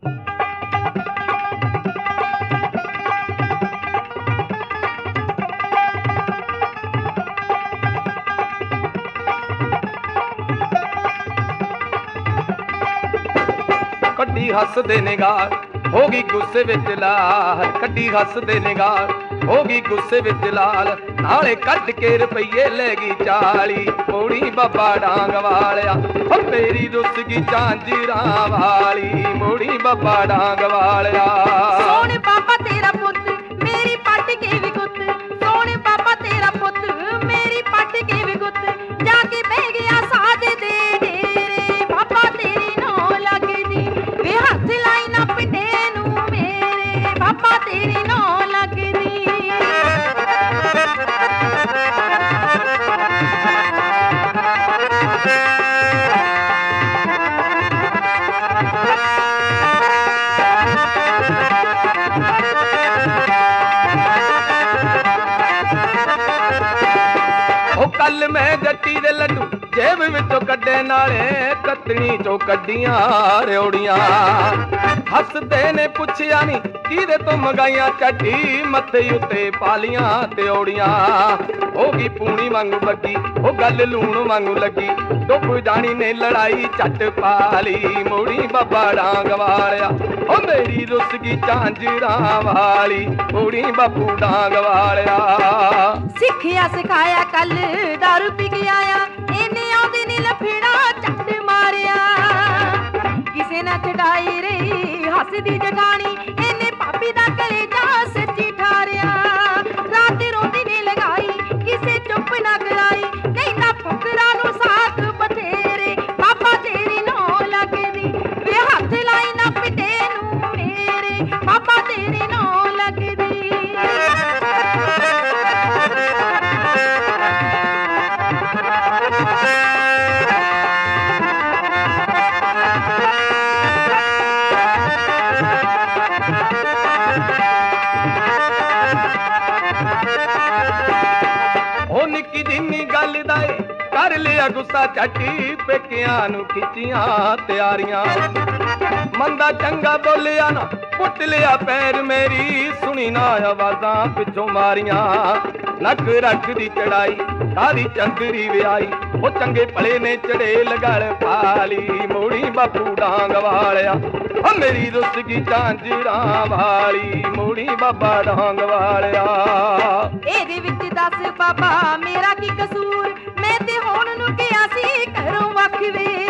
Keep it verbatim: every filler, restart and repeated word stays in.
ਕੱਢੀ ਹੱਸਦੇ ਨਿਗਾਰ ਹੋ ਗਈ ਗੁੱਸੇ ਵਿੱਚ ਲਾਲ, ਕੱਢੀ ਹੱਸਦੇ ਨਿਗਾਰ ਹੋ ਗਈ ਗੁੱਸੇ ਵਿੱਚ ਲਾਲ, ਨਾਲੇ ਕੱਢ ਕੇ ਰੁਪਈਏ ਲੈ ਗਈ ਚਾਲੀ। ਮੋੜੀ ਬਾਬਾ ਡਾਂਗ ਵਾਲਿਆ ਹੋ ਮੇਰੀ ਰੁੱਸ ਗਈ ਝਾਂਜਰਾਂ ਵਾਲੀ, ਮੋੜੀ ਬਾਬਾ ਡਾਂਗ ਵਾਲਿਆ। ਸੋਹਣੇ ਬਾਬਾ ਤੇਰਾ ਪੁੱਤ ਮੇਰੀ ਪੱਟ ਕੇ ਵੀ ਗੁੱਤ, ਸੋਹਣੇ ਬਾਬਾ ਤੇਰਾ ਪੁੱਤ ਮੇਰੀ ਪੱਟ ਕੇ ਵੀ ਗੁੱਤ, ਜਾ ਕੇ ਬਹਿ ਗਿਆ ਸਾਧ ਦੇ ਡੇਰੇ। ਬਾਬਾ ਤੇਰੀ ਨੋ ਲੱਗਦੀ ਵੇ ਹੱਥ ਲਾਈ ਨਾ ਪਿੰਡੇ ਨੂੰ ਮੇਰੇ, ਬਾਬਾ ਤੇਰੀ ਨੋ ਲੱਗਦੀ। ਕੱਲ ਮੈਂ ਜੱਟੀ ਦੇ ਲੱਡੂ ਜੇਬ ਵਿੱਚੋਂ ਕੱਢੇ, ਨਾਲੇ ਕਤਣੀ ਚੋਂ ਕੱਢੀਆਂ ਰਿਉੜੀਆਂ। ਹੱਸਦੇ ਨੇ ਪੁੱਛਿਆ ਨੀ ਕਿਹਦੇ ਤੋਂ ਮੰਗਾਈਆਂ, ਚੱਡੀ ਮੱਥੇ ਉੱਤੇ ਪਾਲੀਆਂ ਤਿਉੜੀਆਂ। ਹੋ ਗਈ ਪੂਣੀ ਵਾਂਗੂ ਬੱਗੀ ਉਹ ਗੱਲ ਲੂਣ ਵਾਂਗੂ ਲੱਗੀ, ਡੁੱਬ ਜਾਣੀ ਨੇ ਲੜਾਈ ਝੱਟ ਪਾਲੀ। ਮੋੜੀ ਬਾਬਾ ਡਾਂਗ ਵਾਲਿਆ ਉਹ ਮੇਰੀ ਰੁੱਸ ਗਈ ਝਾਂਜਰਾਂ ਵਾਲੀ, ਮੋੜੀ ਬਾਪੂ ਡਾਂਗ ਵਾਲਿਆ। ਸਿੱਖਿਆ ਸਿਖਾਇਆ ਕੱਲ ਦਾਰੂ ਪੀ ਕੇ ਆਇਆ, ਇਹਨੇ ਆਉਂਦੀ ਨੀ ਲਫੇੜਾ ਝੱਟ ਮਾਰਿਆ। ਕਿਸੇ ਨਾ ਛਡਾਈ ਰਹੀ ਹੱਸਦੀ ਜਗਾਣੀ, ਇਹਨੇ ਭਾਬੀ ਦਾ ਕਲੇਜਾ ਸੱਚੀ ਠਾਰਿਆ। ਰਾਤ ਰੋਂਦੀ ਨੇ ਲਗਾਈ ਕਿਸੇ ਚੁੱਪ ਨਾ ਕਰਾਈ, ਕਹਿੰਦਾ ਫੁਕਰਾਂ ਨੂੰ ਸਾਥ ਬਥੇਰੇ। ਬਾਬਾ ਤੇਰੀ ਨੋ ਲੱਗਦੀ ਵੇ ਹੱਥ ਲਾਈ ਨਾ ਪਿੰਡੇ ਨੂੰ ਮੇਰੇ, ਬਾਬਾ ਤੇਰੀ ਨੋ ਲੱਗਦੀ। ਉਹ ਨਿੱਕੀ ਜਿੰਨੀ ਗੱਲ ਦਾ ਏ ਕਰ ਲਿਆ ਗੁੱਸਾ, ਝੱਟੀ ਪੇਕਿਆਂ ਨੂੰ ਖਿੱਚੀਆਂ ਤਿਆਰੀਆਂ। ਮੰਦਾ ਚੰਗਾ ਬੋਲਿਆ ਨਾ ਪੁੱਟ ਲਿਆ ਪੈਰ ਮੇਰੀ, ਸੁਣੀ ਨਾ ਆਵਾਜ਼ਾਂ ਪਿੱਛੋਂ ਮਾਰੀਆਂ। ਨੱਕ ਰੱਖਦੀ ਚੜਾਈ ਕਾਦੀ ਚੰਦਰੀ ਵਿਆਈ, ਉਹ ਚੰਗੇ ਭਲੇ ਨੇ ਚੜੇ ਲਗੜ ਪਾਲੀ। ਮੋੜੀ ਬਾਪੂ ਡਾਂਗ ਵਾਲਿਆ ਉਹ ਮੇਰੀ ਰੁੱਸ ਗਈ ਝਾਂਜਰਾਂ ਵਾਲੀ, ਮੋੜੀ ਬਾਬਾ ਡਾਂਗ ਵਾਲਿਆ। ਇਹਦੇ ਵਿੱਚ ਦੱਸ ਬਾਬਾ ਮੇਰਾ ਕੀ ਕਸੂਰ, ਮੈਂ ਤੇ ਹੁਣ ਨੂੰ ਕਿਹਾ ਸੀ ਘਰੋਂ ਵੱਖ ਵੇ।